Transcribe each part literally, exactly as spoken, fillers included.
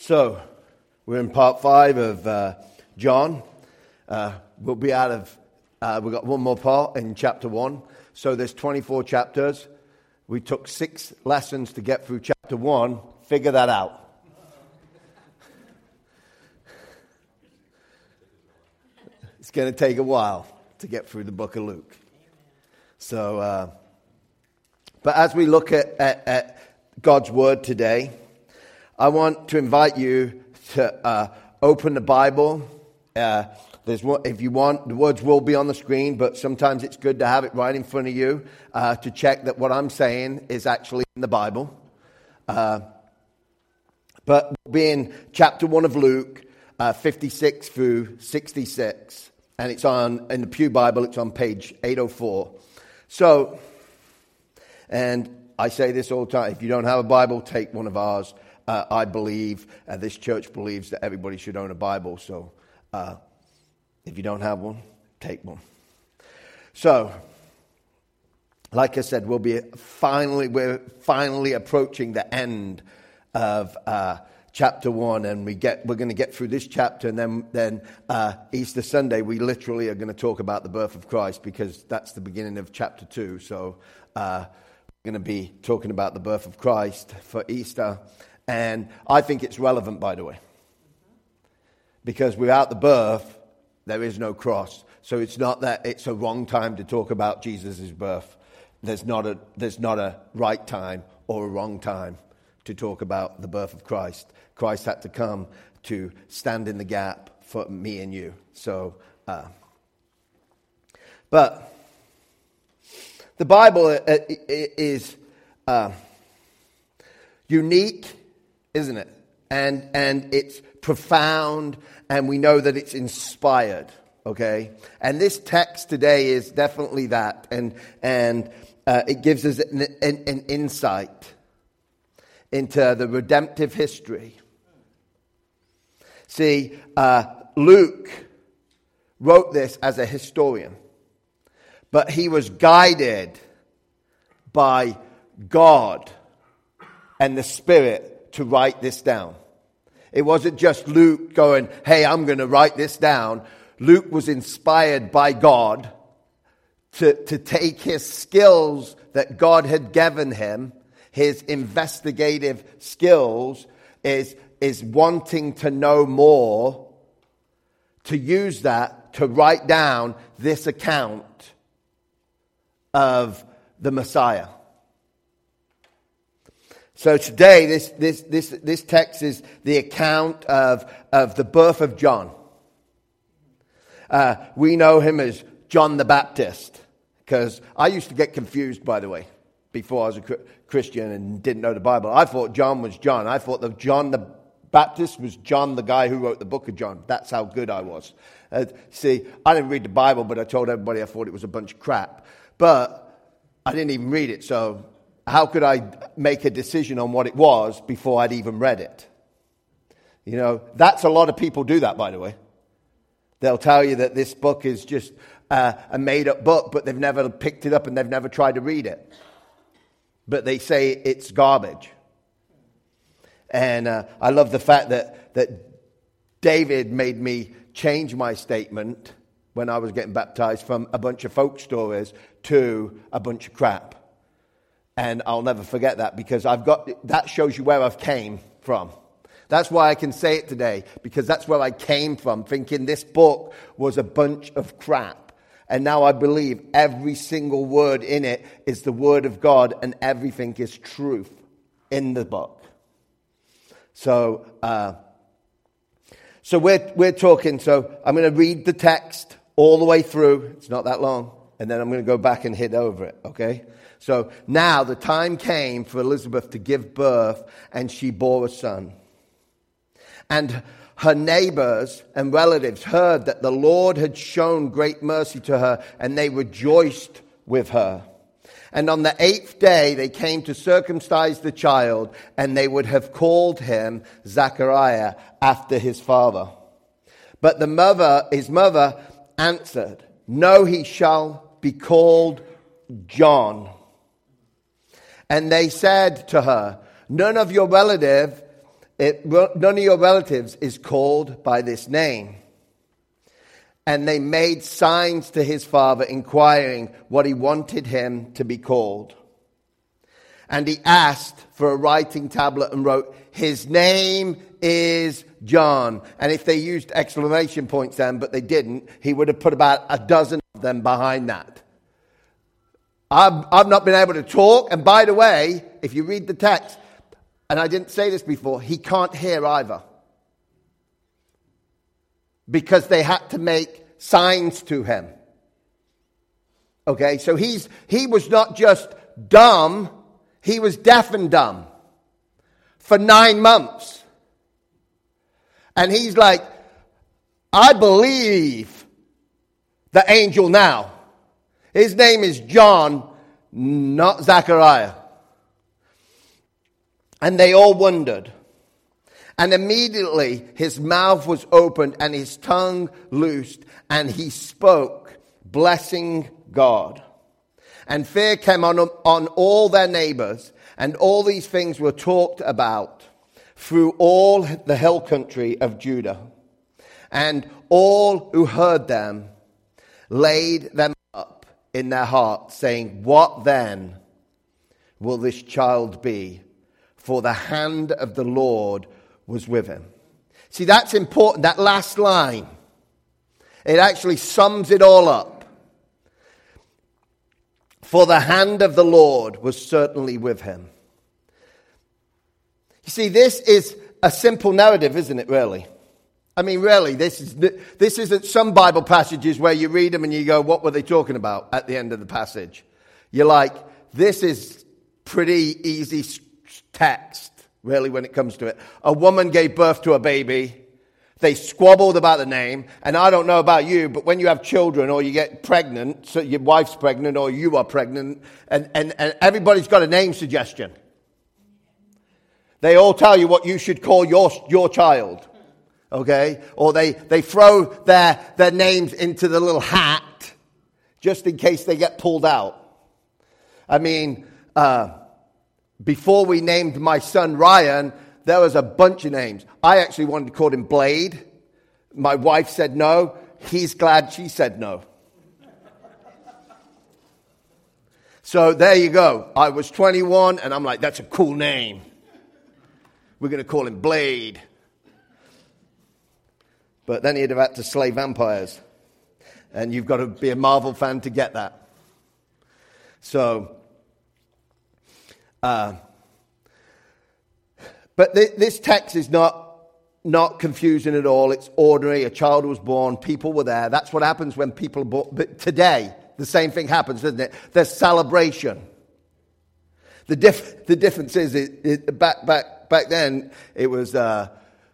So, we're in part five of uh, John. Uh, we'll be out of, uh, we've got one more part in chapter one. So there's twenty-four chapters. We took six lessons to get through chapter one. Figure that out. It's going to take a while to get through the book of Luke. So, uh, but as we look at, at, at God's word today, I want to invite you to uh, open the Bible. Uh, there's one, if you want, the words will be on the screen, but sometimes it's good to have it right in front of you uh, to check that what I'm saying is actually in the Bible. Uh, but we'll be in chapter one of Luke, uh, fifty-six through sixty-six, and it's on in the Pew Bible. It's on page eight oh four. So, and I say this all the time: if you don't have a Bible, take one of ours. Uh, I believe, uh, this church believes that everybody should own a Bible. So, uh, if you don't have one, take one. So, like I said, we'll be finally, we're finally approaching the end of uh, chapter one, and we get, we're going to get through this chapter, and then, then uh, Easter Sunday, we literally are going to talk about the birth of Christ, because that's the beginning of chapter two. So, uh, we're going to be talking about the birth of Christ for Easter. And I think it's relevant, by the way, because without the birth, there is no cross. So it's not that it's a wrong time to talk about Jesus' birth. There's not a there's not a right time or a wrong time to talk about the birth of Christ. Christ had to come to stand in the gap for me and you. So, uh, but the Bible is uh, unique, isn't it? And and it's profound, and we know that it's inspired, okay? And this text today is definitely that, and and uh, it gives us an, an, an insight into the redemptive history. See, uh, Luke wrote this as a historian, but he was guided by God and the Spirit to write this down. It wasn't just Luke going, hey, I'm going to write this down. Luke was inspired by God to, to take his skills that God had given him, his investigative skills, is, is wanting to know more, to use that to write down this account of the Messiah. So today, this this this this text is the account of of the birth of John. Uh, we know him as John the Baptist, because I used to get confused, by the way, before I was a Christian and didn't know the Bible. I thought John was John. I thought that John the Baptist was John, the guy who wrote the book of John. That's how good I was. Uh, see, I didn't read the Bible, but I told everybody I thought it was a bunch of crap. But I didn't even read it, so how could I make a decision on what it was before I'd even read it? You know, that's a lot of people do that, by the way. They'll tell you that this book is just uh, a made-up book, but they've never picked it up and they've never tried to read it. But they say it's garbage. And uh, I love the fact that, that David made me change my statement when I was getting baptized from a bunch of folk stories to a bunch of crap. And I'll never forget that, because I've got, that shows you where I've came from. That's why I can say it today, because that's where I came from, thinking this book was a bunch of crap. And now I believe every single word in it is the word of God, and everything is truth in the book. So, uh, so we're, we're talking, so I'm going to read the text all the way through. It's not that long. And then I'm going to go back and hit over it, okay? So now the time came for Elizabeth to give birth, and she bore a son. And her neighbors and relatives heard that the Lord had shown great mercy to her, and they rejoiced with her. And on the eighth day they came to circumcise the child, and they would have called him Zachariah after his father. But the mother, his mother answered, no, he shall be called John. And they said to her, none of your relative it, none of your relatives is called by this name. And they made signs to his father, inquiring what he wanted him to be called. And he asked for a writing tablet and wrote, his name is John. And if they used exclamation points then, but they didn't, he would have put about a dozen of them behind that. I've, I've not been able to talk. And by the way, if you read the text, and I didn't say this before, he can't hear either. Because they had to make signs to him. Okay, so he's he was not just dumb, he was deaf and dumb for nine months. And he's like, I believe the angel now. His name is John, not Zachariah. And they all wondered. And immediately his mouth was opened and his tongue loosed, and he spoke, blessing God. And fear came on, on all their neighbors, and all these things were talked about through all the hill country of Judah. And all who heard them laid them up in their hearts, saying, what then will this child be? For the hand of the Lord was with him. See, that's important. That last line, it actually sums it all up. For the hand of the Lord was certainly with him. You see, this is a simple narrative, isn't it, really? I mean, really, this is this isn't some Bible passages where you read them and you go, what were they talking about at the end of the passage? You're like, this is pretty easy text, really, when it comes to it. A woman gave birth to a baby. They squabbled about the name. And I don't know about you, but when you have children or you get pregnant, so your wife's pregnant or you are pregnant, and, and, and everybody's got a name suggestion. They all tell you what you should call your, your child. Okay? Or they, they throw their, their names into the little hat just in case they get pulled out. I mean, uh, before we named my son Ryan, there was a bunch of names. I actually wanted to call him Blade. My wife said no. He's glad she said no. So there you go. I was twenty-one, and I'm like, that's a cool name. We're going to call him Blade. But then he'd have had to slay vampires. And you've got to be a Marvel fan to get that. So... Uh, but th- this text is not, not confusing at all. It's ordinary. A child was born. People were there. That's what happens when people are born. But today, the same thing happens, doesn't it? There's celebration. The, diff- the difference is, it, it, back, back, back then, it was, uh,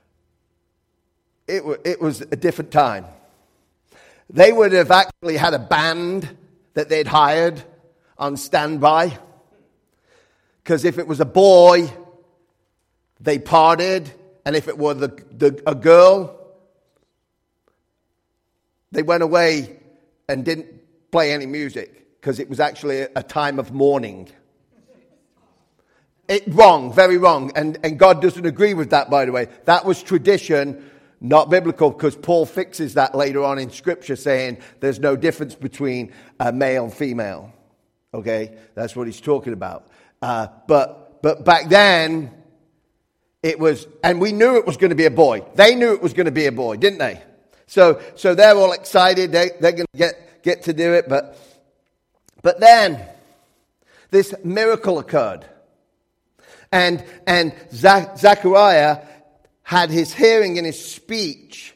it, w- it was a different time. They would have actually had a band that they'd hired on standby. Because if it was a boy, they partied. And if it were the, the, a girl, they went away and didn't play any music. Because it was actually a, a time of mourning. It, wrong, very wrong. And, and God doesn't agree with that, by the way. That was tradition, not biblical. Because Paul fixes that later on in Scripture, saying there's no difference between uh, male and female. Okay? That's what he's talking about. Uh, but but back then, it was, and we knew it was going to be a boy. They knew it was going to be a boy, didn't they? So so they're all excited. They, they're going to get, get to do it. But, but then, this miracle occurred. And, and Zach, Zachariah had his hearing and his speech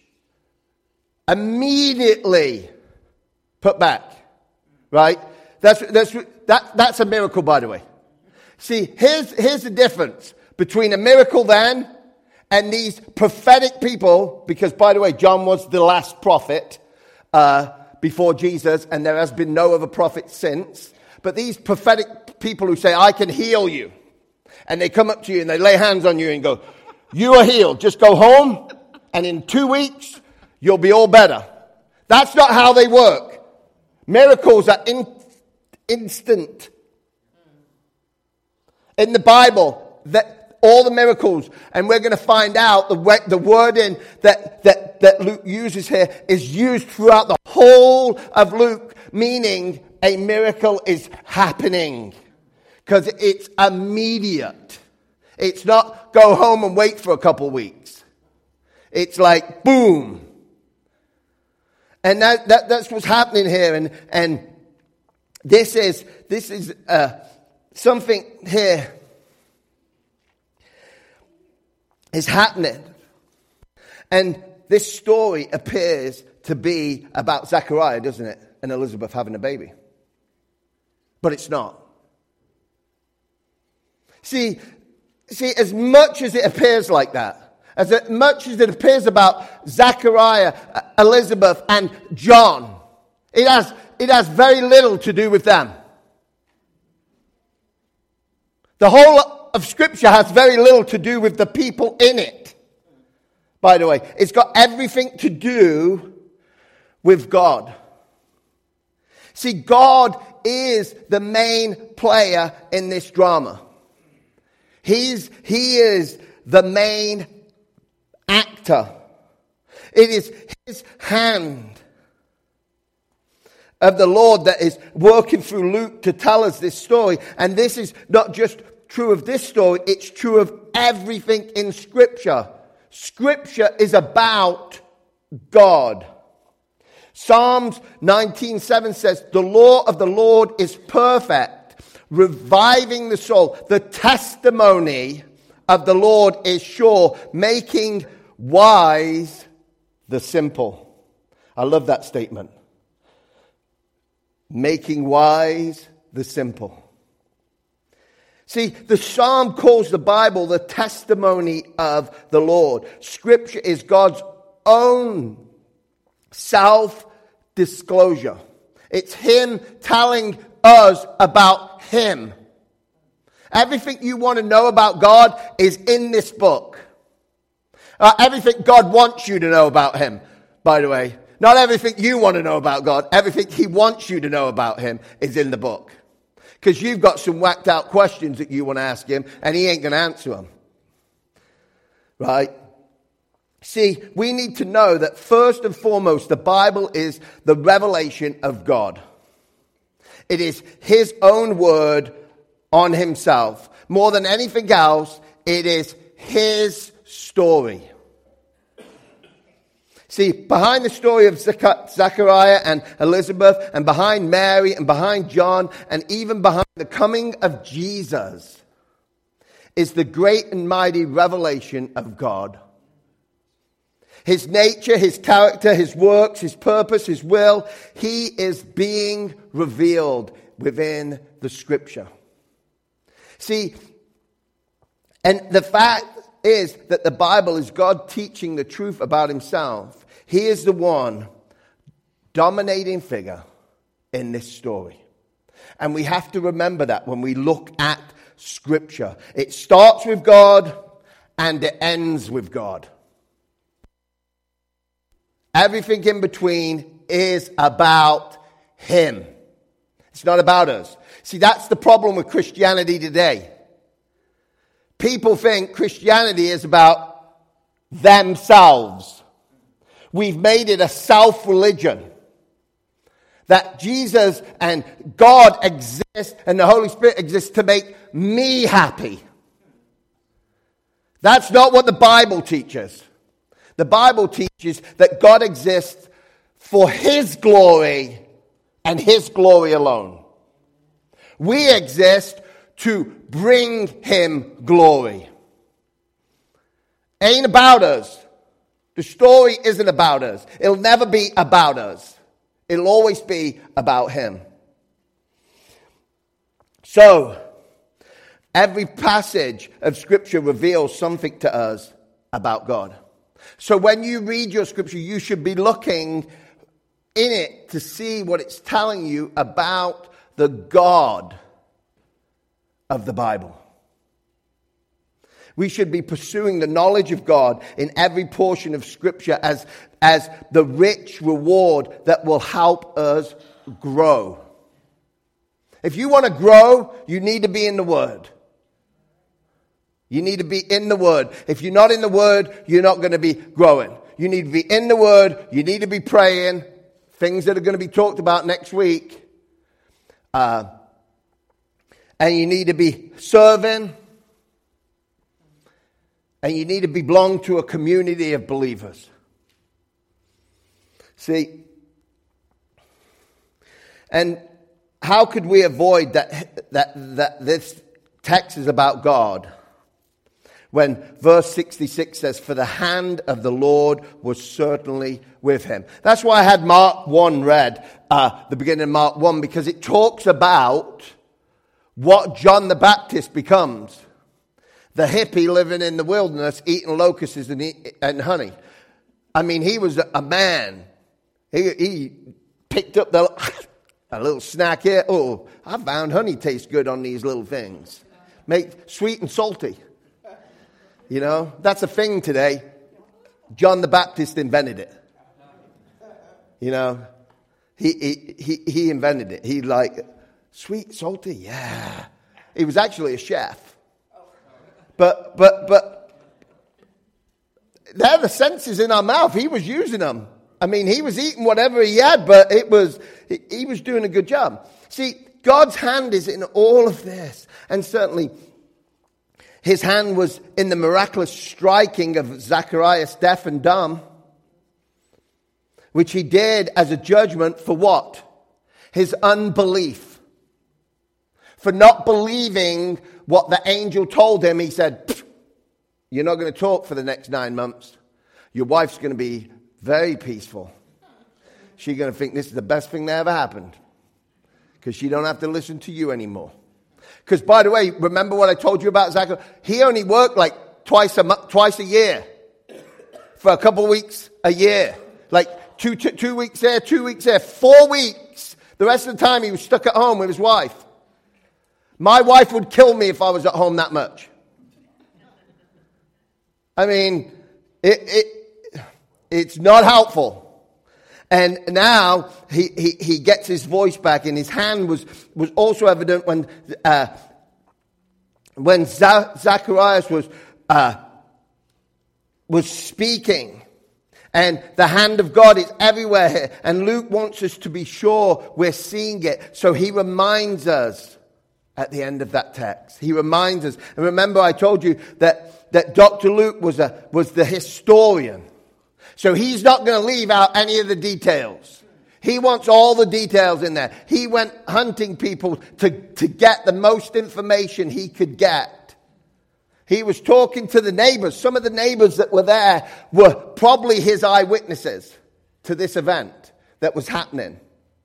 immediately put back. Right? That's, that's, that, that's a miracle, by the way. See, here's, here's the difference between a miracle then and these prophetic people, because, by the way, John was the last prophet uh, before Jesus, and there has been no other prophet since. But these prophetic people who say, I can heal you, and they come up to you and they lay hands on you and go, you are healed. Just go home, and in two weeks, you'll be all better. That's not how they work. Miracles are in, instant. In the Bible, that all the miracles. And we're going to find out the, way, the wording that, that, that Luke uses here is used throughout the whole of Luke, meaning a miracle is happening. Because it's immediate. It's not go home and wait for a couple weeks. It's like boom. And that, that that's what's happening here. And and this is this is uh, something here is happening. And this story appears to be about Zechariah, doesn't it? And Elizabeth having a baby. But it's not. See, see, as much as it appears like that, as much as it appears about Zechariah, Elizabeth, and John, it has, it has very little to do with them. The whole of Scripture has very little to do with the people in it. By the way, it's got everything to do with God. See, God is the main player in this drama. He's, he is the main actor. It is his hand of the Lord that is working through Luke to tell us this story. And this is not just true of this story, it's true of everything in Scripture. Scripture is about God. Psalms nineteen seven says, the law of the Lord is perfect, reviving the soul. The testimony of the Lord is sure, making wise the simple. I love that statement. Making wise the simple. See, the psalm calls the Bible the testimony of the Lord. Scripture is God's own self-disclosure. It's Him telling us about Him. Everything you want to know about God is in this book. Uh, everything God wants you to know about Him, by the way. Not everything you want to know about God. Everything He wants you to know about Him is in the book. Because you've got some whacked out questions that you want to ask Him, and He ain't going to answer them. Right? See, we need to know that first and foremost, the Bible is the revelation of God. It is His own word on Himself. More than anything else, it is His story. See, behind the story of Zechariah and Elizabeth, and behind Mary, and behind John, and even behind the coming of Jesus, is the great and mighty revelation of God. His nature, His character, His works, His purpose, His will, He is being revealed within the Scripture. See, and the fact is that the Bible is God teaching the truth about Himself. He is the one dominating figure in this story. And we have to remember that when we look at Scripture. It starts with God and it ends with God. Everything in between is about Him. It's not about us. See, that's the problem with Christianity today. People think Christianity is about themselves. We've made it a self-religion. That Jesus and God exist and the Holy Spirit exists to make me happy. That's not what the Bible teaches. The Bible teaches that God exists for His glory and His glory alone. We exist to bring Him glory. Ain't about us. The story isn't about us. It'll never be about us. It'll always be about Him. So, every passage of Scripture reveals something to us about God. So when you read your Scripture, you should be looking in it to see what it's telling you about the God of the Bible. We should be pursuing the knowledge of God in every portion of Scripture as, as the rich reward that will help us grow. If you want to grow, you need to be in the Word. You need to be in the Word. If you're not in the Word, you're not going to be growing. You need to be in the Word. You need to be praying. Things that are going to be talked about next week. Uh, and you need to be serving. And you need to be belong to a community of believers. See, and how could we avoid that, that, that this text is about God? When verse sixty-six says, for the hand of the Lord was certainly with him. That's why I had Mark one read, uh, the beginning of Mark one, because it talks about what John the Baptist becomes. The hippie living in the wilderness, eating locusts and, eat, and honey. I mean, he was a man. He, he picked up the, a little snack here. Oh, I found honey tastes good on these little things. Make sweet and salty. You know, that's a thing today. John the Baptist invented it. You know, he he he, he invented it. He like, sweet, salty, yeah. He was actually a chef. But, but, but, they're the senses in our mouth. He was using them. I mean, he was eating whatever he had, but it was, he, he was doing a good job. See, God's hand is in all of this. And certainly, his hand was in the miraculous striking of Zacharias, deaf and dumb, which he did as a judgment for what? His unbelief. For not believing what the angel told him. He said, you're not going to talk for the next nine months. Your wife's going to be very peaceful. She's going to think this is the best thing that ever happened. Because she don't have to listen to you anymore. Because, by the way, remember what I told you about Zachariah? He only worked like twice a month, twice a year. For a couple of weeks a year. Like two, two, two weeks there, two weeks there. Four weeks. The rest of the time he was stuck at home with his wife. My wife would kill me if I was at home that much. I mean, it, it it's not helpful. And now he, he, he gets his voice back, and his hand was, was also evident when uh, when Zacharias was uh, was speaking. And the hand of God is everywhere here. And Luke wants us to be sure we're seeing it. So he reminds us at the end of that text. He reminds us. And remember, I told you that, that Doctor Luke was a was the historian. So he's not going to leave out any of the details. He wants all the details in there. He went hunting people to, to get the most information he could get. He was talking to the neighbors. Some of the neighbors that were there were probably his eyewitnesses to this event that was happening.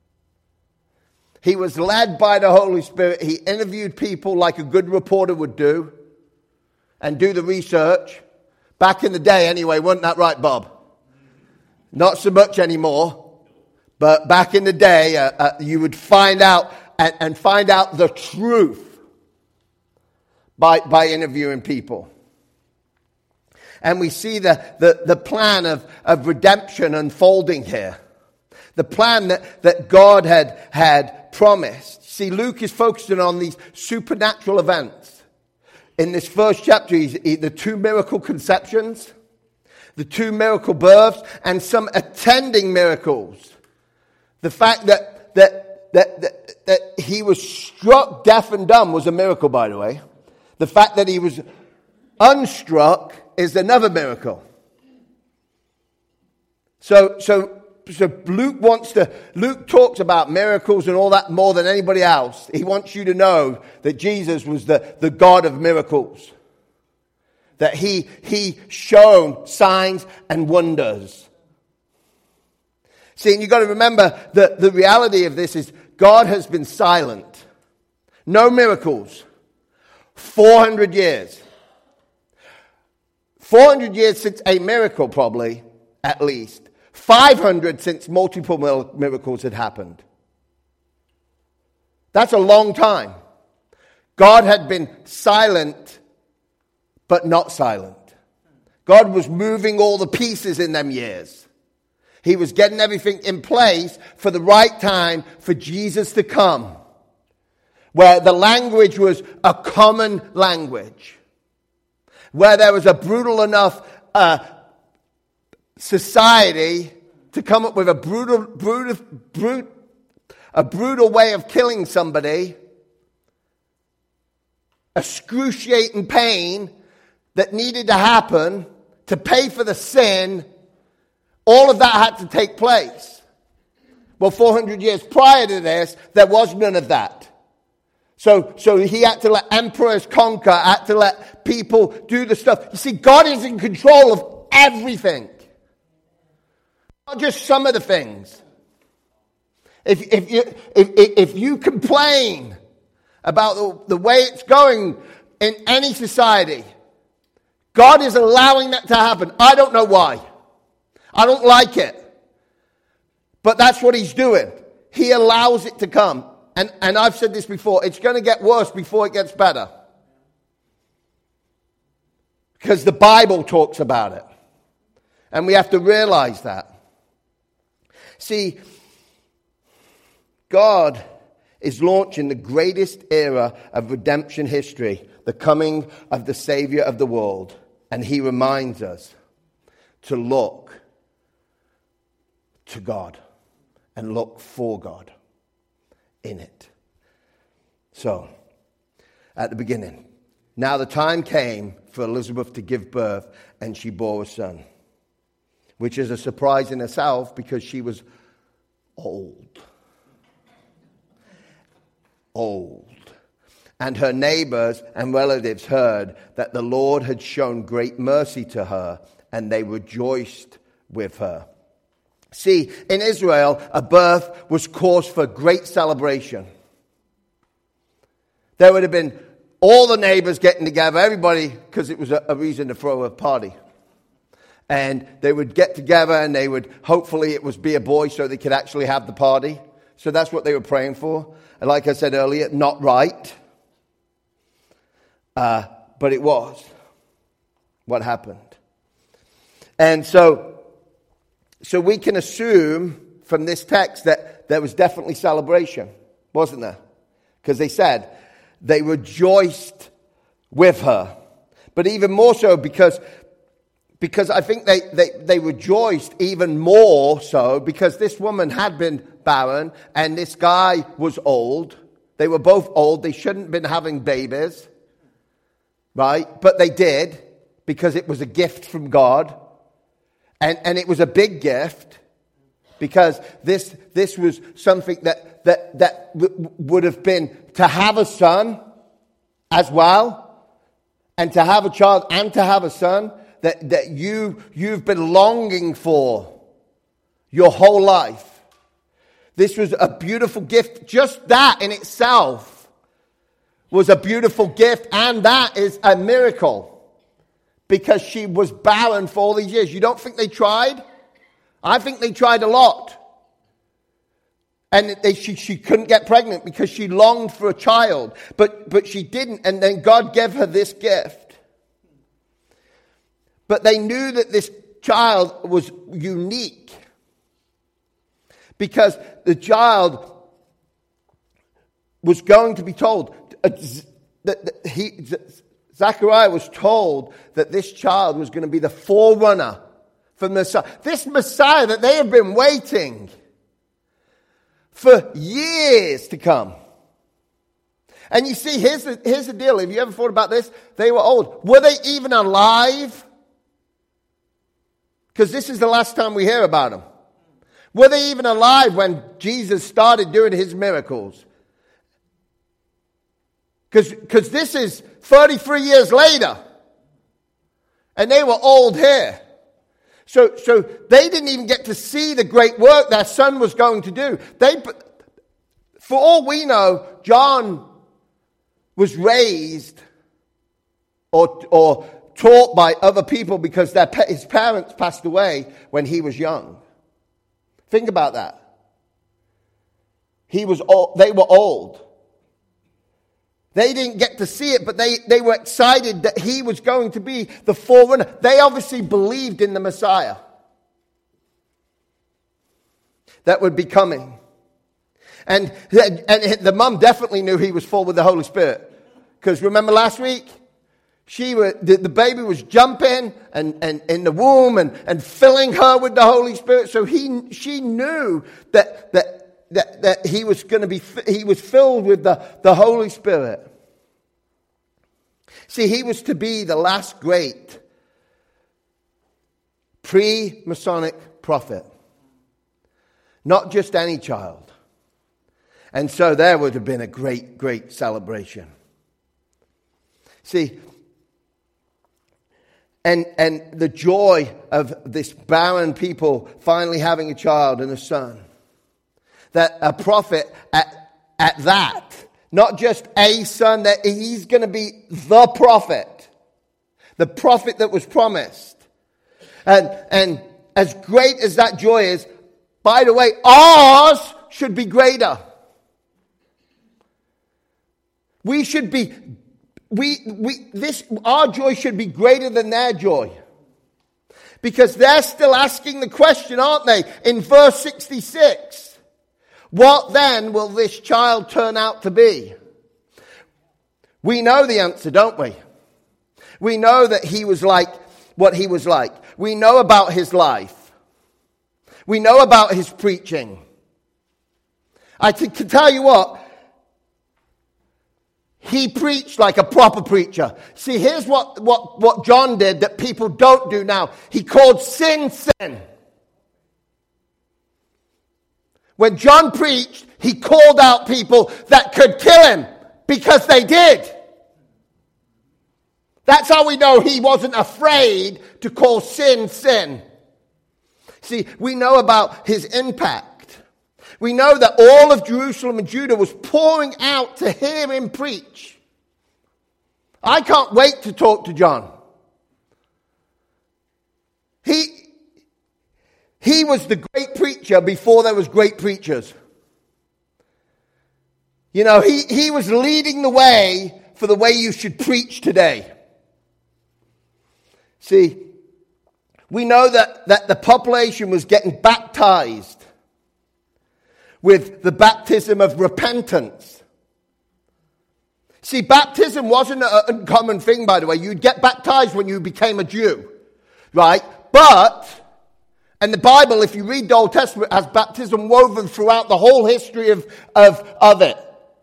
He was led by the Holy Spirit. He interviewed people like a good reporter would do and do the research. Back in the day anyway, wasn't that right, Bob? Not so much anymore. But back in the day, uh, uh, you would find out and, and find out the truth by, by interviewing people. And we see the, the, the plan of, of redemption unfolding here. The plan that, that God had, had promised. See, Luke is focusing on these supernatural events. In this first chapter, he's, he, the two miracle conceptions, the two miracle births, and some attending miracles. The fact that, that, that, that, that he was struck deaf and dumb was a miracle, by the way. The fact that he was unstruck is another miracle. So, so, so Luke wants to, Luke talks about miracles and all that more than anybody else. He wants you to know that Jesus was the, the God of miracles. That he, he shown signs and wonders. See, and you've got to remember that the reality of this is God has been silent. No miracles. four hundred years. four hundred years since a miracle, probably, at least. five hundred since multiple miracles had happened. That's a long time. God had been silent, but not silent. God was moving all the pieces in them years. He was getting everything in place for the right time for Jesus to come. Where the language was a common language. where there was a brutal enough uh, society to come up with a brutal, brutal, brutal, a brutal way of killing somebody, excruciating pain that needed to happen to pay for the sin, all of that had to take place. Well, four hundred years prior to this, there was none of that. So, so he had to let emperors conquer, had to let people do the stuff. You see, God is in control of everything. Not just some of the things. If, if, you, if, if you complain about the, the way it's going in any society, God is allowing that to happen. I don't know why. I don't like it. But that's what he's doing. He allows it to come. And, and I've said this before, it's going to get worse before it gets better. Because the Bible talks about it. And we have to realize that. See, God is launching the greatest era of redemption history, the coming of the Savior of the world. And he reminds us to look to God and look for God in it. So, at the beginning, now the time came for Elizabeth to give birth, and she bore a son, which is a surprise in itself because she was old. Old. And her neighbors and relatives heard that the Lord had shown great mercy to her, and they rejoiced with her. See, in Israel, a birth was cause for great celebration. There would have been all the neighbors getting together, everybody, because it was a, a reason to throw a party. And they would get together and they would, hopefully it was be a boy so they could actually have the party. So that's what they were praying for. And like I said earlier, not right. Uh, but it was what happened. And so, so we can assume from this text that there was definitely celebration, wasn't there? Because they said they rejoiced with her. But even more so because, because I think they, they, they rejoiced even more so because this woman had been barren and this guy was old. They were both old. They shouldn't have been having babies. Right? But they did because it was a gift from God. And, and it was a big gift because this, this was something that, that, that w- would have been to have a son as well, and to have a child and to have a son that, that you, you've been longing for your whole life. This was a beautiful gift. Just that in itself was a beautiful gift, and that is a miracle. Because she was barren for all these years. You don't think they tried? I think they tried a lot. And they, she, she couldn't get pregnant because she longed for a child. But, but she didn't. And then God gave her this gift. But they knew that this child was unique. Because the child was going to be told that he... Zechariah was told that this child was going to be the forerunner for Messiah. This Messiah that they have been waiting for years to come. And you see, here's the, here's the deal. Have you ever thought about this? They were old. Were they even alive? Because this is the last time we hear about them. Were they even alive when Jesus started doing his miracles? Because this is thirty-three years later. And they were old here. So, so they didn't even get to see the great work their son was going to do. They, for all we know, John was raised or, or taught by other people because their, his parents passed away when he was young. Think about that. He was old, they were old. They didn't get to see it, but they, they were excited that he was going to be the forerunner. They obviously believed in the Messiah that would be coming. And, and the mum definitely knew he was full with the Holy Spirit. Because remember last week? She was, the, the baby was jumping and, and in the womb and, and filling her with the Holy Spirit. So he, she knew that, that, that, that he was going to be, he was filled with the, the Holy Spirit. See, he was to be the last great pre-Masonic prophet. Not just any child. And so there would have been a great, great celebration. See, and, and the joy of this barren people finally having a child and a son. That a prophet at, at that, not just a son, that he's going to be the prophet. The prophet that was promised. And, and as great as that joy is, by the way, ours should be greater. We should be, we, we, this, our joy should be greater than their joy. Because they're still asking the question, aren't they? In verse sixty-six. What then will this child turn out to be? We know the answer, don't we? We know that he was like what he was like. We know about his life. We know about his preaching. I t- can tell you what. He preached like a proper preacher. See, here's what, what, what John did that people don't do now. He called sin, sin. When John preached, he called out people that could kill him because they did. That's how we know he wasn't afraid to call sin, sin. See, we know about his impact. We know that all of Jerusalem and Judah was pouring out to hear him preach. I can't wait to talk to John. He, he was the great preacher before there was great preachers. You know, he, he was leading the way for the way you should preach today. See, we know that, that the population was getting baptized with the baptism of repentance. See, baptism wasn't an uncommon thing, by the way. You'd get baptized when you became a Jew, right? But, and the Bible, if you read the Old Testament, has baptism woven throughout the whole history of, of, of it.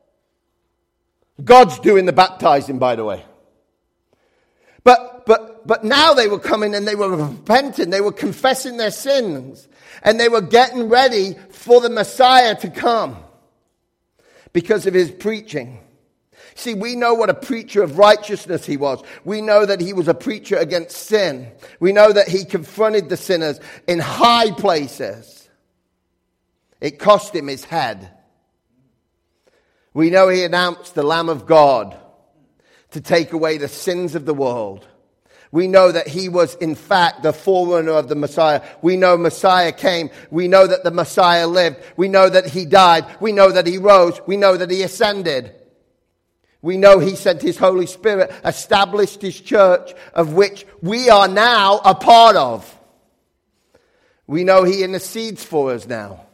God's doing the baptizing, by the way. But, but, but now they were coming and they were repenting. They were confessing their sins. And they were getting ready for the Messiah to come because of his preaching. See, we know what a preacher of righteousness he was. We know that he was a preacher against sin. We know that he confronted the sinners in high places. It cost him his head. We know he announced the Lamb of God to take away the sins of the world. We know that he was, in fact, the forerunner of the Messiah. We know Messiah came. We know that the Messiah lived. We know that he died. We know that he rose. We know that he ascended. We know he sent his Holy Spirit, established his church, of which we are now a part of. We know he intercedes for us now.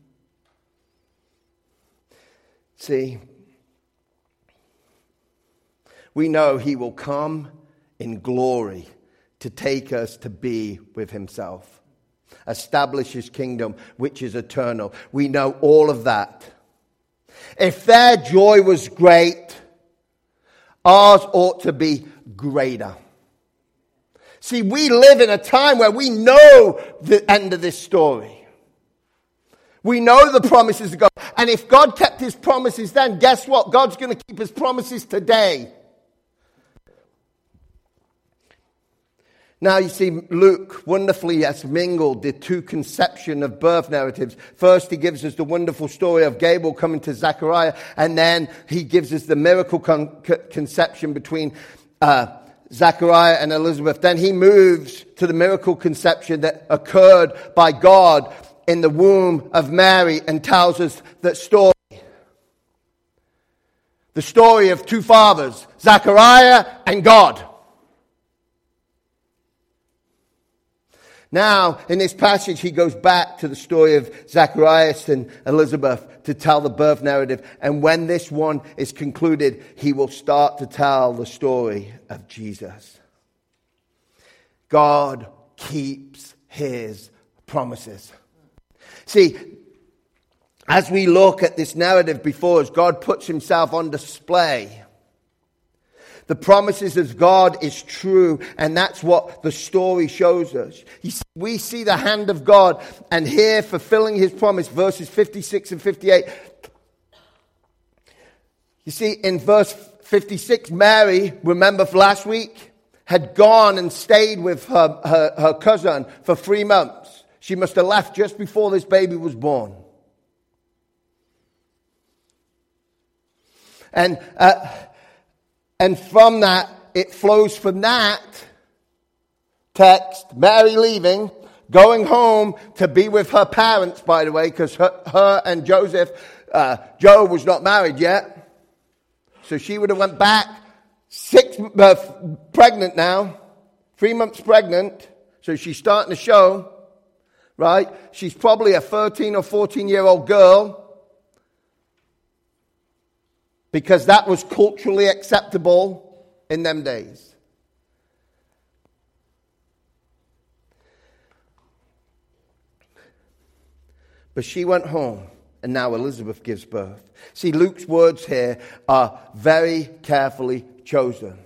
See, we know he will come in glory to take us to be with himself. Establish his kingdom, which is eternal. We know all of that. If their joy was great, ours ought to be greater. See, we live in a time where we know the end of this story. We know the promises of God. And if God kept his promises then, guess what? God's going to keep his promises today. Now, you see, Luke wonderfully has mingled the two conception of birth narratives. First, he gives us the wonderful story of Gabriel coming to Zechariah, and then he gives us the miracle con- conception between uh, Zechariah and Elizabeth. Then he moves to the miracle conception that occurred by God in the womb of Mary and tells us that story. The story of two fathers, Zechariah and God. Now, in this passage, he goes back to the story of Zacharias and Elizabeth to tell the birth narrative. And when this one is concluded, he will start to tell the story of Jesus. God keeps his promises. See, as we look at this narrative before us, God puts himself on display. The promises of God is true, and that's what the story shows us. We see the hand of God, and here fulfilling his promise, verses fifty-six and fifty-eight. You see, in verse fifty-six, Mary, remember for last week, had gone and stayed with her, her, her cousin for three months. She must have left just before this baby was born. And uh, and from that, it flows from that text, Mary leaving, going home to be with her parents, by the way, because her, her and Joseph, uh, Joe was not married yet. So she would have went back, six uh, pregnant now, three months pregnant. So she's starting to show, right? She's probably a thirteen or fourteen year old girl. Because that was culturally acceptable in them days. But she went home, and now Elizabeth gives birth. See, Luke's words here are very carefully chosen.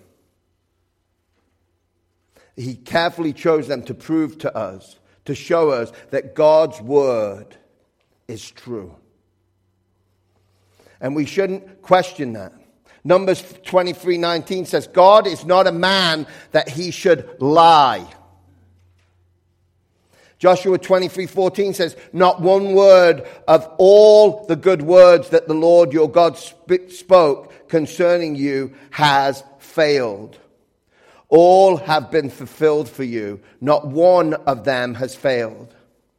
He carefully chose them to prove to us, to show us that God's word is true. And we shouldn't question that. Numbers twenty-three nineteen says, God is not a man that he should lie. Joshua twenty-three fourteen says, not one word of all the good words that the Lord your God sp- spoke concerning you has failed. All have been fulfilled for you. Not one of them has failed.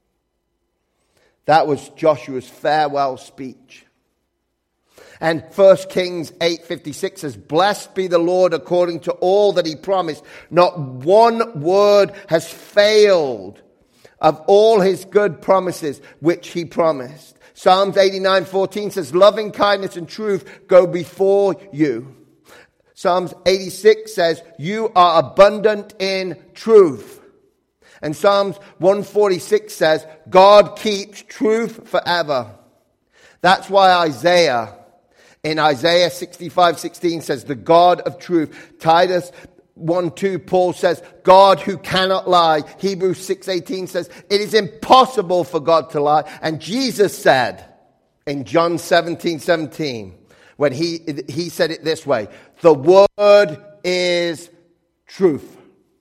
That was Joshua's farewell speech. And First Kings eight fifty-six says, blessed be the Lord according to all that he promised. Not one word has failed of all his good promises which he promised. Psalms eighty-nine fourteen says, loving kindness and truth go before you. Psalms eighty-six says, you are abundant in truth. And Psalms one forty-six says, God keeps truth forever. That's why Isaiah In Isaiah sixty-five sixteen says, the God of truth. Titus one two, Paul says, God who cannot lie. Hebrews six eighteen says, it is impossible for God to lie. And Jesus said in John seventeen seventeen, when he, he said it this way, the word is truth.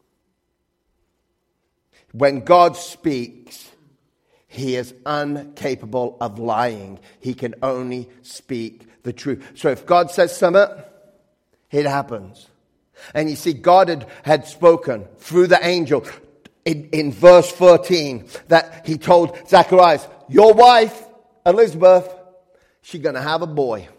When God speaks, he is incapable of lying. He can only speak the truth. So if God says something, it happens. And you see, God had, had spoken through the angel in, in verse thirteen that he told Zacharias, your wife, Elizabeth, she's going to have a boy.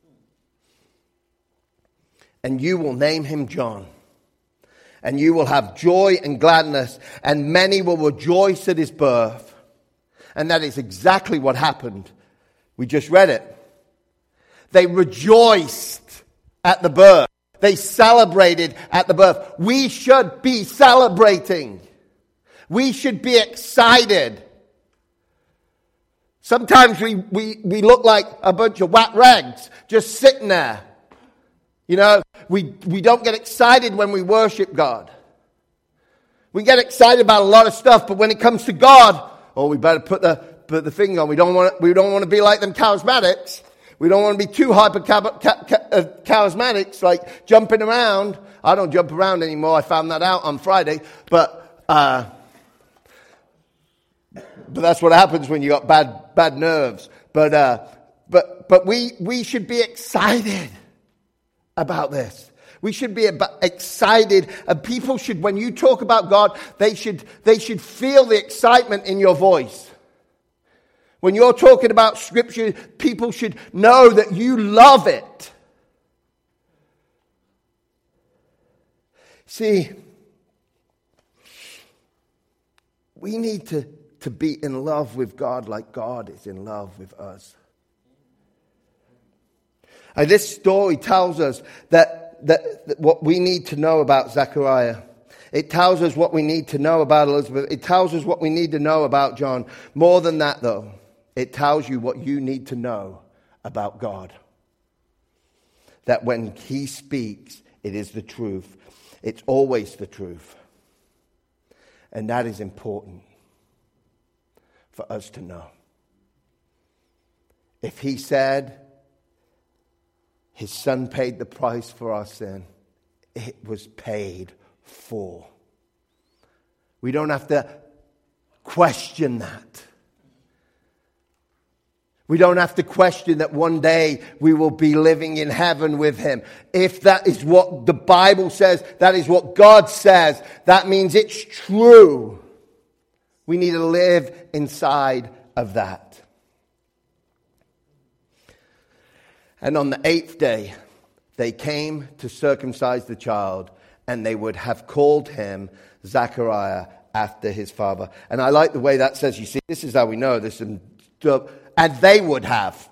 And you will name him John. And you will have joy and gladness, and many will rejoice at his birth. And that is exactly what happened. We just read it. They rejoiced at the birth. They celebrated at the birth. We should be celebrating. We should be excited. Sometimes we, we, we look like a bunch of wet rags just sitting there. You know, we, we don't get excited when we worship God. We get excited about a lot of stuff, but when it comes to God, oh, we better put the put the thing on. We don't want to, we don't want to be like them charismatics. We don't want to be too hyper charismatics, like jumping around. I don't jump around anymore. I found that out on Friday, but uh, but that's what happens when you got bad bad nerves. But uh, but but we we should be excited about this. We should be excited. And people should, when you talk about God, they should they should feel the excitement in your voice. When you're talking about Scripture, people should know that you love it. See, we need to, to be in love with God like God is in love with us. And this story tells us that, that, that what we need to know about Zechariah. It tells us what we need to know about Elizabeth. It tells us what we need to know about John. More than that, though, it tells you what you need to know about God. That when he speaks, it is the truth. It's always the truth. And that is important for us to know. If he said his son paid the price for our sin, it was paid for. We don't have to question that. We don't have to question that one day we will be living in heaven with him. If that is what the Bible says, that is what God says, that means it's true. We need to live inside of that. And on the eighth day, they came to circumcise the child, and they would have called him Zechariah after his father. And I like the way that says, you see, this is how we know this. And, and they would have.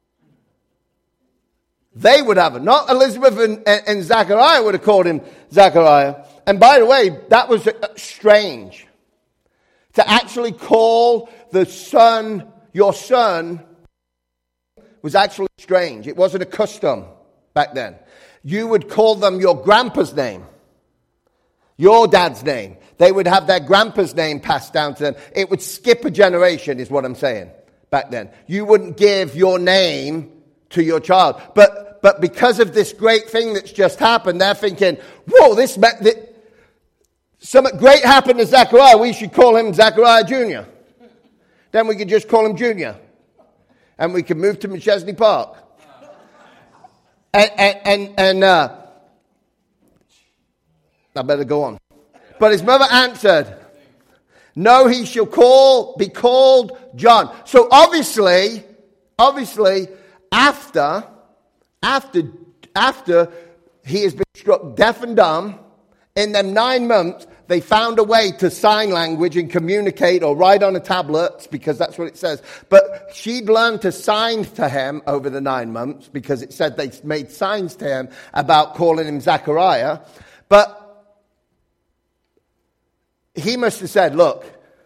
They would have. Not Elizabeth and, and, and Zechariah would have called him Zechariah. And by the way, that was strange. To actually call the son, your son, was actually strange. It wasn't a custom back then. You would call them your grandpa's name. Your dad's name. They would have their grandpa's name passed down to them. It would skip a generation, is what I'm saying, back then. You wouldn't give your name to your child. But but because of this great thing that's just happened, they're thinking, whoa, this, this something great happened to Zechariah. We should call him Zechariah Junior Then we could just call him Junior. And we could move to McChesney Park. And, and, and, and uh, I better go on. But his mother answered, no, he shall call, be called John. So obviously, obviously, after, after, after he has been struck deaf and dumb, in them nine months, they found a way to sign language and communicate or write on a tablet, because that's what it says. But she'd learned to sign to him over the nine months, because it said they made signs to him about calling him Zechariah. But he must have said, look,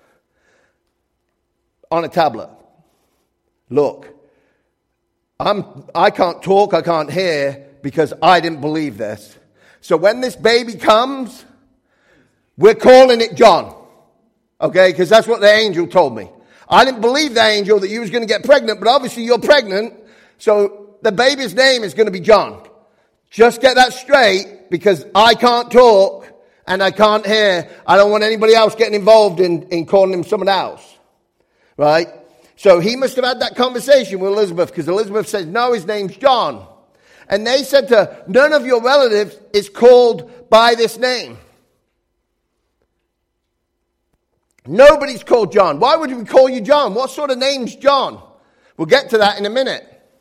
on a tablet, look, I'm, I can't talk, I can't hear, because I didn't believe this. So when this baby comes, we're calling it John. Okay, because that's what the angel told me. I didn't believe the angel that you was going to get pregnant, but obviously you're pregnant, so the baby's name is going to be John. Just get that straight, because I can't talk and I can't hear. I don't want anybody else getting involved in, in calling him someone else. Right? So he must have had that conversation with Elizabeth, because Elizabeth says, no, his name's John. And they said to her, none of your relatives is called by this name. Nobody's called John. Why would we call you John? What sort of name's John? We'll get to that in a minute.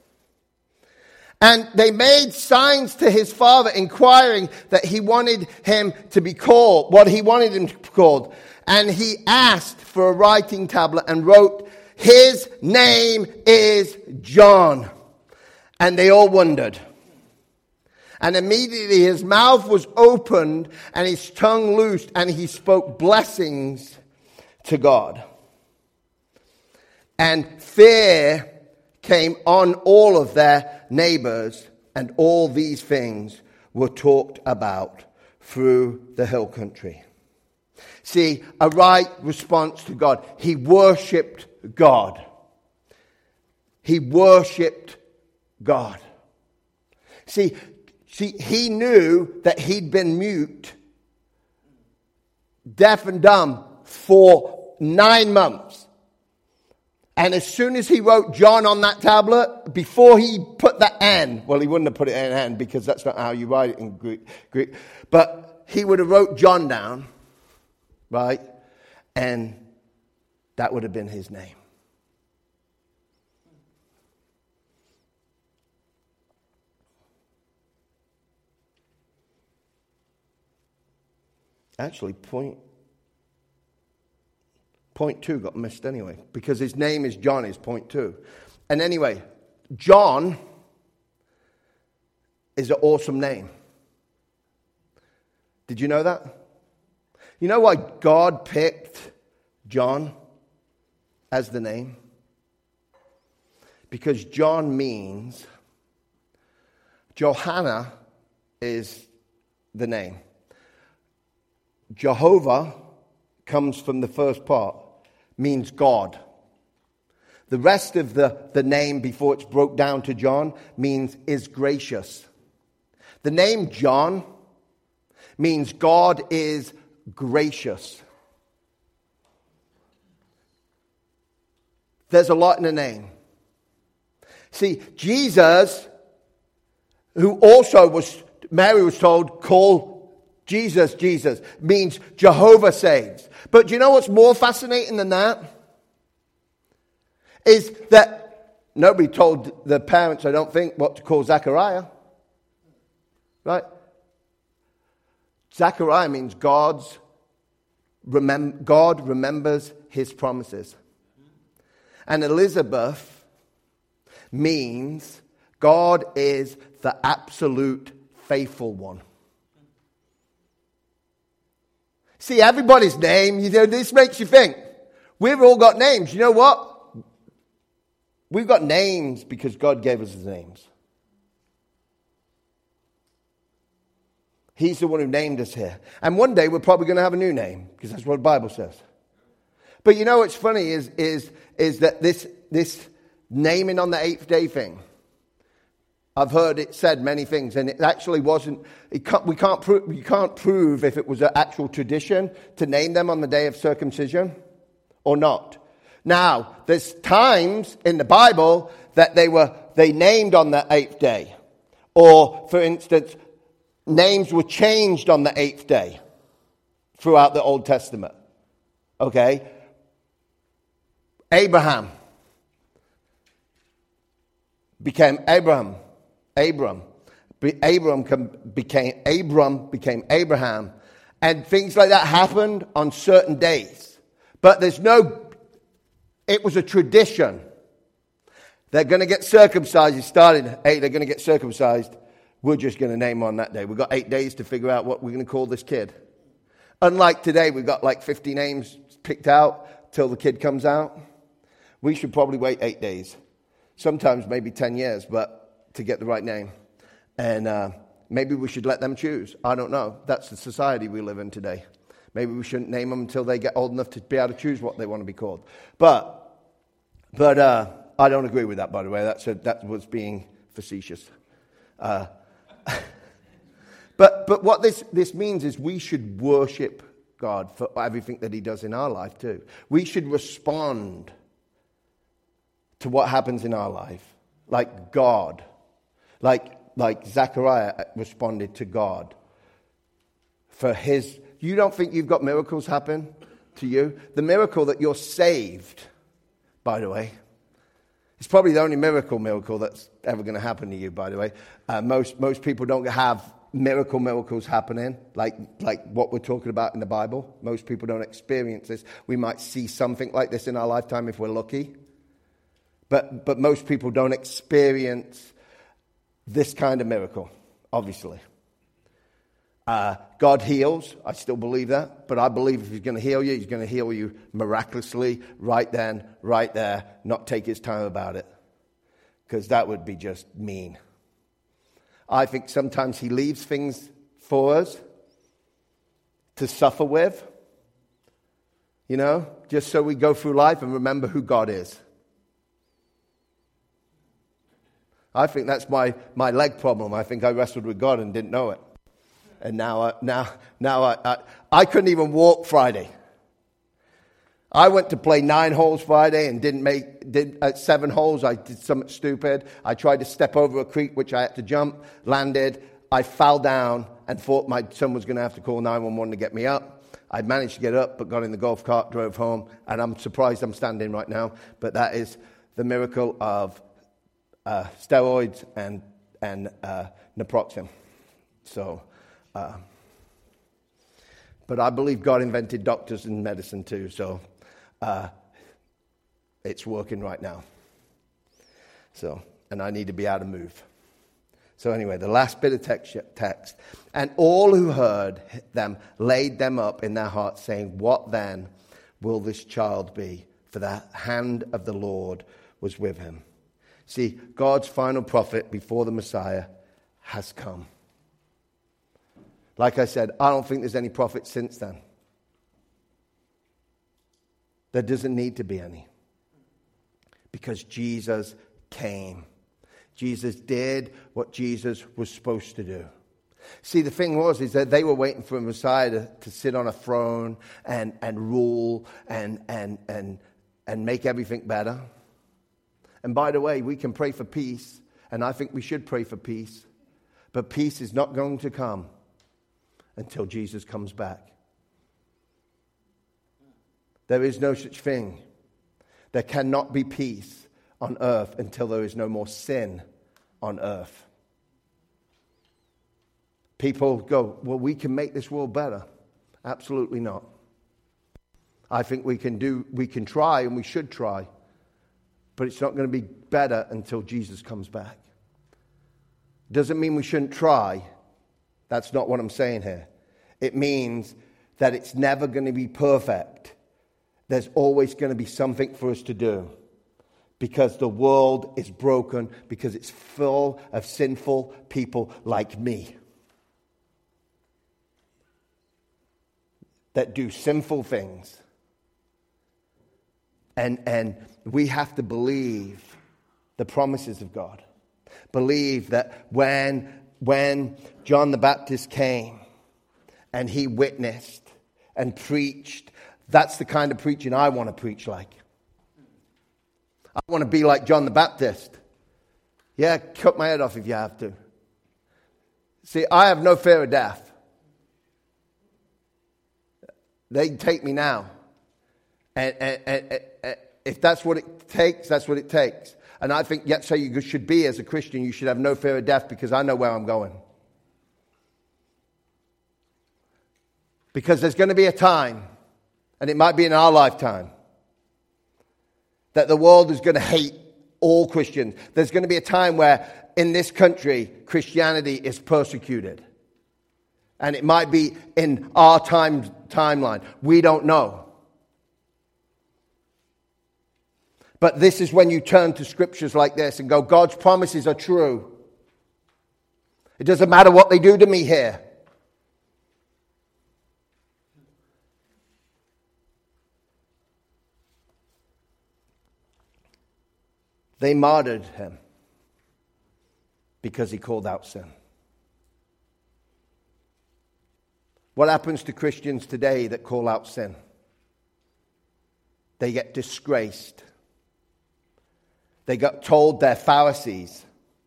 And they made signs to his father, inquiring that he wanted him to be called, what he wanted him to be called. And he asked for a writing tablet and wrote, his name is John. And they all wondered. And immediately his mouth was opened and his tongue loosed, and he spoke blessings to God. And fear came on all of their neighbors, and all these things were talked about through the hill country. See, a right response to God. He worshipped God. He worshipped God. See, see, he knew that he'd been mute, deaf and dumb for nine months. And as soon as he wrote John on that tablet, before he put the N, well, he wouldn't have put it in N, because that's not how you write it in Greek, Greek, but he would have wrote John down, right? And that would have been his name. Actually, point Point two got missed anyway, because his name is John, is point two. And anyway, John is an awesome name. Did you know that? You know why God picked John as the name? Because John means, Johanna is the name. Jehovah comes from the first part, means God. The rest of the, the name before it's broke down to John means is gracious. The name John means God is gracious. There's a lot in the name. See, Jesus, who also was, Mary was told, call Jesus, Jesus, means Jehovah saves. But do you know what's more fascinating than that? Is that nobody told the parents, I don't think, what to call Zechariah. Right? Zechariah means God's remem- God remembers his promises. And Elizabeth means God is the absolute faithful one. See, everybody's name, you know, this makes you think. We've all got names. You know what? We've got names because God gave us the names. He's the one who named us here. And one day we're probably going to have a new name, because that's what the Bible says. But you know what's funny is, is, is that this, this naming on the eighth day thing, I've heard it said many things, and it actually wasn't, it can't, we can't prove, you can't prove if it was an actual tradition to name them on the day of circumcision or not. Now, there's times in the Bible that they were, they named on the eighth day. Or, for instance, names were changed on the eighth day throughout the Old Testament. Okay? Abraham became Abraham. Abram. Abram became Abram became Abraham. And things like that happened on certain days. But there's no, it was a tradition. They're going to get circumcised. It started, hey, they're going to get circumcised. We're just going to name on that day. We've got eight days to figure out what we're going to call this kid. Unlike today, we've got like fifty names picked out till the kid comes out. We should probably wait eight days. Sometimes maybe ten years, but to get the right name. And uh, maybe we should let them choose. I don't know. That's the society we live in today. Maybe we shouldn't name them until they get old enough to be able to choose what they want to be called. But, but uh, I don't agree with that, by the way. That's a, that was being facetious. Uh, but but what this, this means is we should worship God for everything that he does in our life too. We should respond to what happens in our life like God. Like, like Zechariah responded to God for his... You don't think you've got miracles happen to you? The miracle that you're saved, by the way, it's probably the only miracle miracle that's ever going to happen to you, by the way. Uh, most most people don't have miracle miracles happening, like, like what we're talking about in the Bible. Most people don't experience this. We might see something like this in our lifetime if we're lucky. But but most people don't experience this kind of miracle, obviously. Uh, God heals. I still believe that. But I believe if he's going to heal you, he's going to heal you miraculously, right then, right there, not take his time about it. Because that would be just mean. I think sometimes he leaves things for us to suffer with. You know, just so we go through life and remember who God is. I think that's my, my leg problem. I think I wrestled with God and didn't know it. And now I, now, now I, I, I couldn't even walk Friday. I went to play nine holes Friday and didn't make, did uh, seven holes. I did something stupid. I tried to step over a creek, which I had to jump, landed. I fell down and thought my son was going to have to call nine one one to get me up. I managed to get up, but got in the golf cart, drove home. And I'm surprised I'm standing right now. But that is the miracle of Uh, steroids and and uh, naproxen. So, uh, but I believe God invented doctors and medicine too. So, uh, it's working right now. So, and I need to be able to move. So anyway, the last bit of text, text. And all who heard them laid them up in their hearts, saying, what then will this child be? For the hand of the Lord was with him. See, God's final prophet before the Messiah has come. Like I said, I don't think there's any prophet since then. There doesn't need to be any. Because Jesus came. Jesus did what Jesus was supposed to do. See, the thing was, is that they were waiting for a Messiah to, to sit on a throne and, and rule and, and, and, and make everything better. And by the way, we can pray for peace, and I think we should pray for peace. But peace is not going to come until Jesus comes back. There is no such thing. There cannot be peace on earth until there is no more sin on earth. People go, well, we can make this world better. Absolutely not. I think we can do, we can try, and we should try. But it's not going to be better until Jesus comes back. Doesn't mean we shouldn't try. That's not what I'm saying here. It means that it's never going to be perfect. There's always going to be something for us to do. Because the world is broken, because it's full of sinful people like me. That do sinful things. And, and we have to believe the promises of God. Believe that when, when John the Baptist came and he witnessed and preached, that's the kind of preaching I want to preach like. I want to be like John the Baptist. Yeah, cut my head off if you have to. See, I have no fear of death. They can take me now. And, and, and, and if that's what it takes, that's what it takes. And I think that's how you should be as a Christian. You should have no fear of death because I know where I'm going. Because there's going to be a time, and it might be in our lifetime, that the world is going to hate all Christians. There's going to be a time where in this country, Christianity is persecuted. And it might be in our time timeline. We don't know. But this is when you turn to scriptures like this and go, God's promises are true. It doesn't matter what they do to me here. They martyred him because he called out sin. What happens to Christians today that call out sin? They get disgraced. They got told they're Pharisees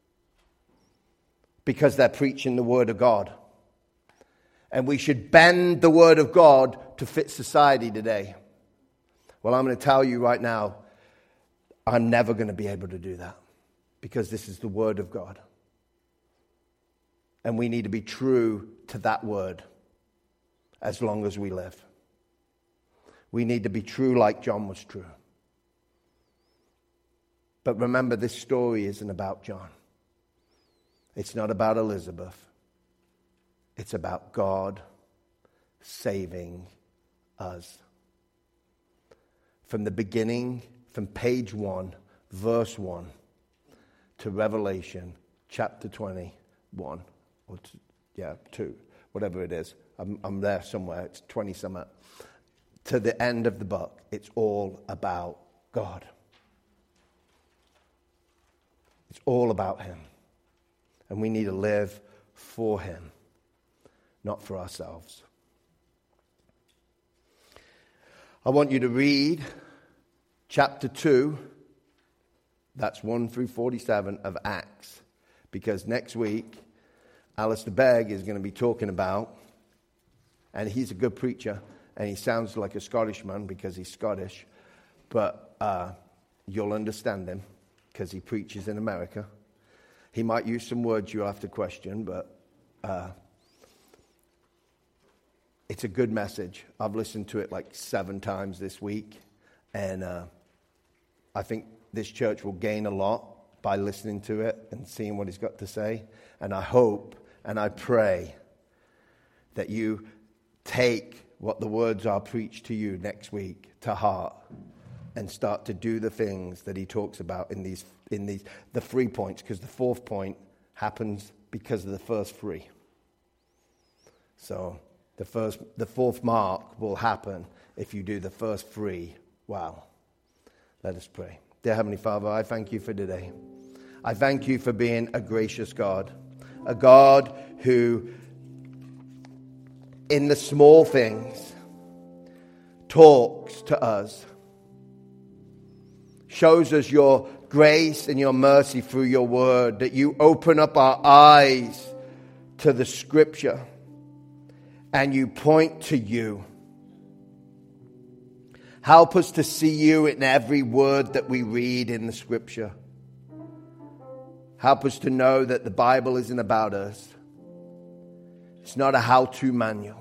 because they're preaching the Word of God. And we should bend the Word of God to fit society today. Well, I'm going to tell you right now, I'm never going to be able to do that because this is the Word of God. And we need to be true to that Word as long as we live. We need to be true like John was true. But remember, this story isn't about John. It's not about Elizabeth. It's about God saving us. From the beginning, from page one, verse one, to Revelation chapter twenty-one, or two, yeah, two, whatever it is. I'm, I'm there somewhere. It's twenty something. To the end of the book, it's all about God. It's all about Him. And we need to live for Him, not for ourselves. I want you to read chapter two, that's one through forty-seven of Acts, because next week, Alistair Begg is going to be talking about, and he's a good preacher, and he sounds like a Scottish man because he's Scottish, but uh, you'll understand him because he preaches in America. He might use some words you'll have to question, but uh, it's a good message. I've listened to it like seven times this week, And uh, I think this church will gain a lot by listening to it and seeing what he's got to say. And I hope and I pray that you take what the words are preached to you next week to heart and start to do the things that he talks about in these in these the three points, because the fourth point happens because of the first three. So the first the fourth mark will happen if you do the first three well. Let us pray. Dear Heavenly Father, I thank you for today. I thank you for being a gracious God, a God who in the small things talks to us, shows us your grace and your mercy through your word, that you open up our eyes to the scripture and you point to you. Help us to see you in every word that we read in the scripture. Help us to know that the Bible isn't about us. It's not a how-to manual.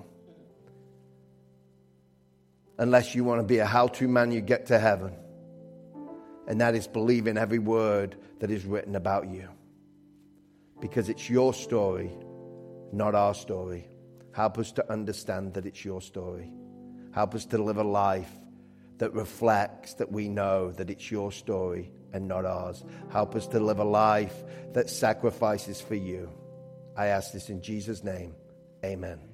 Unless you want to be a how-to man, you get to heaven. And that is believe in every word that is written about you. Because it's your story, not our story. Help us to understand that it's your story. Help us to live a life that reflects that we know that it's your story and not ours. Help us to live a life that sacrifices for you. I ask this in Jesus' name. Amen.